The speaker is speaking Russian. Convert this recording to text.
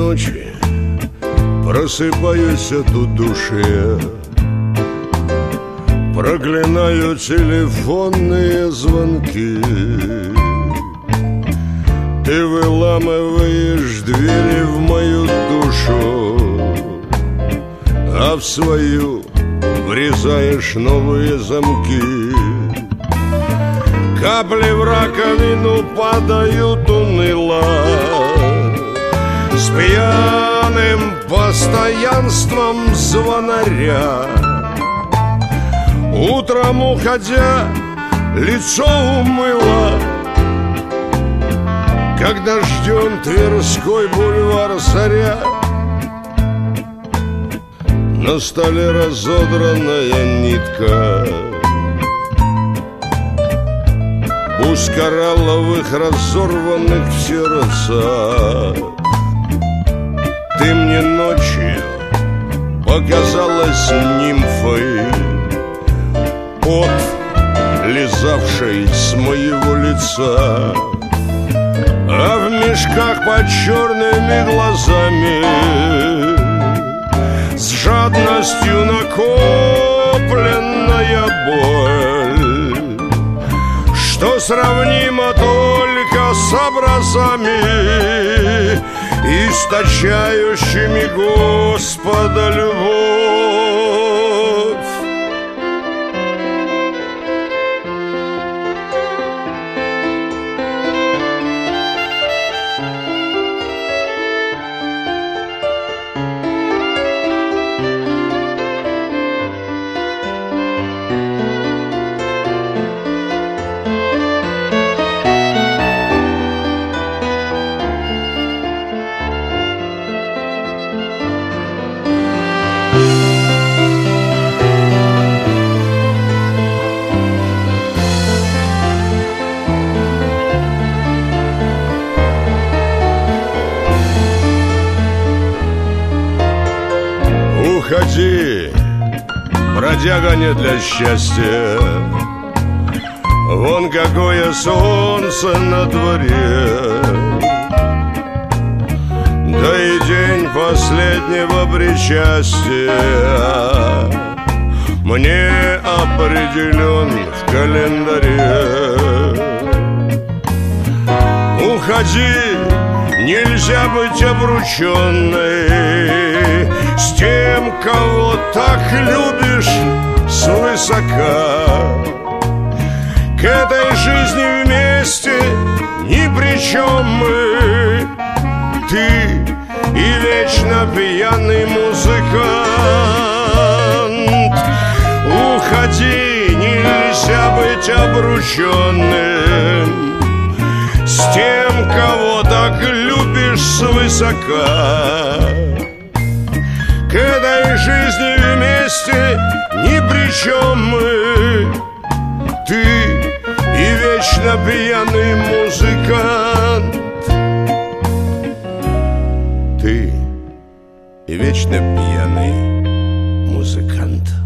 ночи просыпаюсь от удушья, проклинаю телефонные звонки. Ты выламываешь двери в мою душу, а в свою врезаешь новые замки. Капли в раковину падают уныло, с пьяным постоянством звонаря. Утром уходя, лицо умыло, когда ждем Тверской бульвар заря. На столе разодранная нитка пусть коралловых, разорванных в сердца. Ты мне ночью показалась нимфой, пот, лизавший с моего лица. А в мешках под черными глазами с жадностью накопленная боль, что сравнимо только с образами, источающими Господа любовь. Уходи, бродяга не для счастья, вон какое солнце на дворе. Да и день последнего причастия мне определен в календаре. Уходи, нельзя быть обрученной с тем, кого так любишь свысока. К этой жизни вместе ни при чем мы, ты и вечно пьяный музыкант. Уходи, нельзя быть обрученным с тем, кого так любишь свысока. К этой жизни вместе ни при чем мы, ты и вечно пьяный музыкант. Ты и вечно пьяный музыкант.